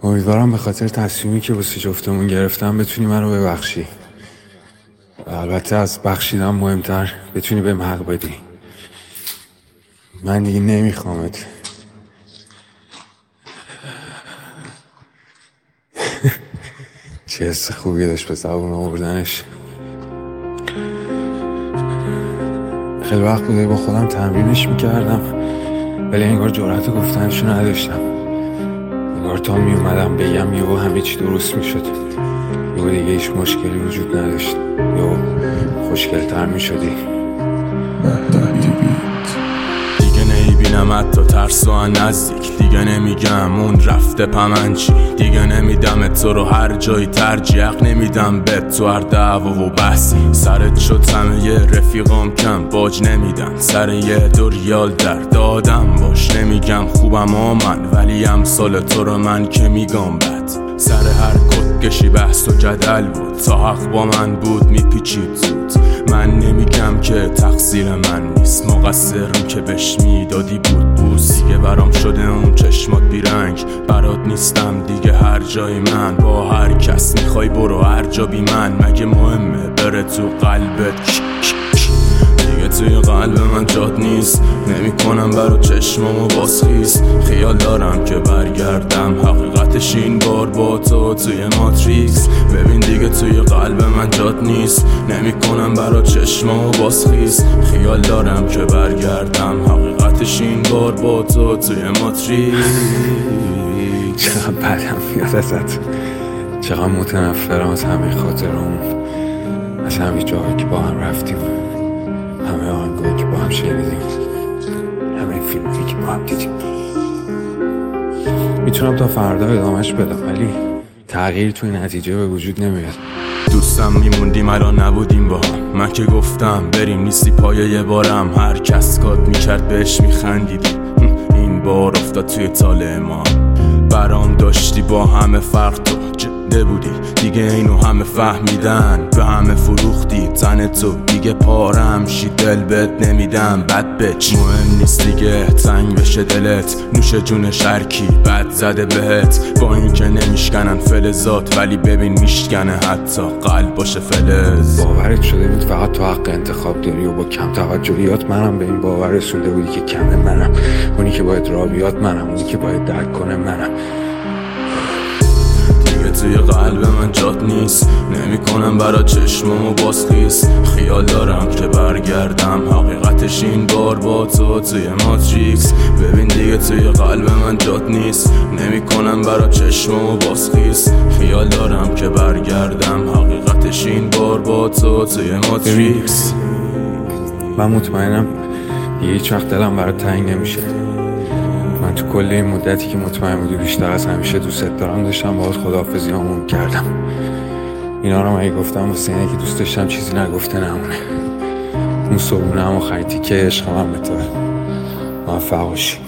امیدوارم به خاطر تصمیمی که واسه جفتمون گرفتم بتونی منو ببخشی. البته از بخشیدن مهمتر بتونی بهم حق بدی. من دیگه نمیخوامت. چه حس خوبی داشت به زبون آوردنش. خیلی وقت بوده با خودم تمرینش میکردم ولی انگار جرأت گفتنشو نداشتم. انگار تا میومدم بگم یهو همه چی درست میشد، یهو دیگه هیچ مشکلی وجود نداشت، یهو خوشگل‌تر میشدی. دیگه نمیبینم حتی ترس و نزدیک، دیگه نمیگم اون رفته پمنچی، دیگه نمیدم تو رو هر جایی ترجیح نمیدم به تو هر دعوا و بحثی. سرت شد همه رفیقام کم باج نمیدن، سر یه دو ریال در دادم باش. نمیگم خوبم من ولی امثال تو رو من که میگم بد. سر هر کشی بحث و جدل بود، تا حق با من بود میپیچید زود. من نمیگم که تقصیر من نیست، مقصرم که بهش میدادی بود بوس. دیگه برام شده اون چشمات بیرنگ، برات نیستم دیگه هر جای من. با هر کس میخوای برو هر جا بی من، مگه مهمه بره تو قلبت؟ دیگه توی قلب من جات نیست، نمی کنم برا چشمامو بازخیز. خیال دارم که برگردم، حقیقتش این بار با تو توی ماتریکس. ببین دیگه توی قلب من جات نیست، نمی کنم برا چشمامو بازخیز. خیال دارم که برگردم، حقیقتش این بار با تو توی ماتریکس. چقدر بدم میاد ازت، چقدر متنفرم از همه خاطرمون، از همه جایی که با هم رفتیم، همه آهنگایی که با هم شنیدیم، همه فیلمی که با هم دیدیم. میتونم تا فردا ادامهش بدم ولی تغییر توی نتیجه به وجود نمیاد. دوستم میموندیم الان نبودیم با هم، من که گفتم بریم نیستی پایه یه بارم. هر کس کات میکرد بهش میخندیدی، این بار افتاد توی طالع ما. برام داشتی با همه فرق، تو جده بودی دیگه اینو همه فهمیدن. به همه فروختی تن تو، دیگه پارم شی دل بهت نمیدم. بد بچ مهم نیست دیگه تنگ بشه دلت، نوش جون شرکی بد زده بهت. با این که نمیشکنن فلزات ولی ببین میشکنه حتی قلب باشه فلز. باورت شده بود فقط تو حق انتخاب داری و با کم توجهیات منم به این باور رسونده بودی که کمه منم، اونی که باید راه بیاد منم، اونی که باید درک کنه منم. توی قلب من جات نیست، نمی کنم برا چشمامو بازخیز. خیال دارم که برگردم، حقیقتش این بار با تو توی ماتریکس. ببین دیگه توی قلب من جات نیست، نمی کنم برا چشمامو بازخیز. خیال دارم که برگردم، حقیقتش این بار با تو توی ماتریکس. من مطمئنم دیگه هیچ وقت دلم برات تنگ نمیشه. من تو کل این مدتی که مطمئن بودی بیشتر از همیشه دوست دارم داشتم باهات خداحافظی همون کردم. اینا رو من گفتم واسه اینه که دوست داشتم چیزی نگفته نمونه. اون صبونه هم و خیتی که عشق من به تو. موفق باشی.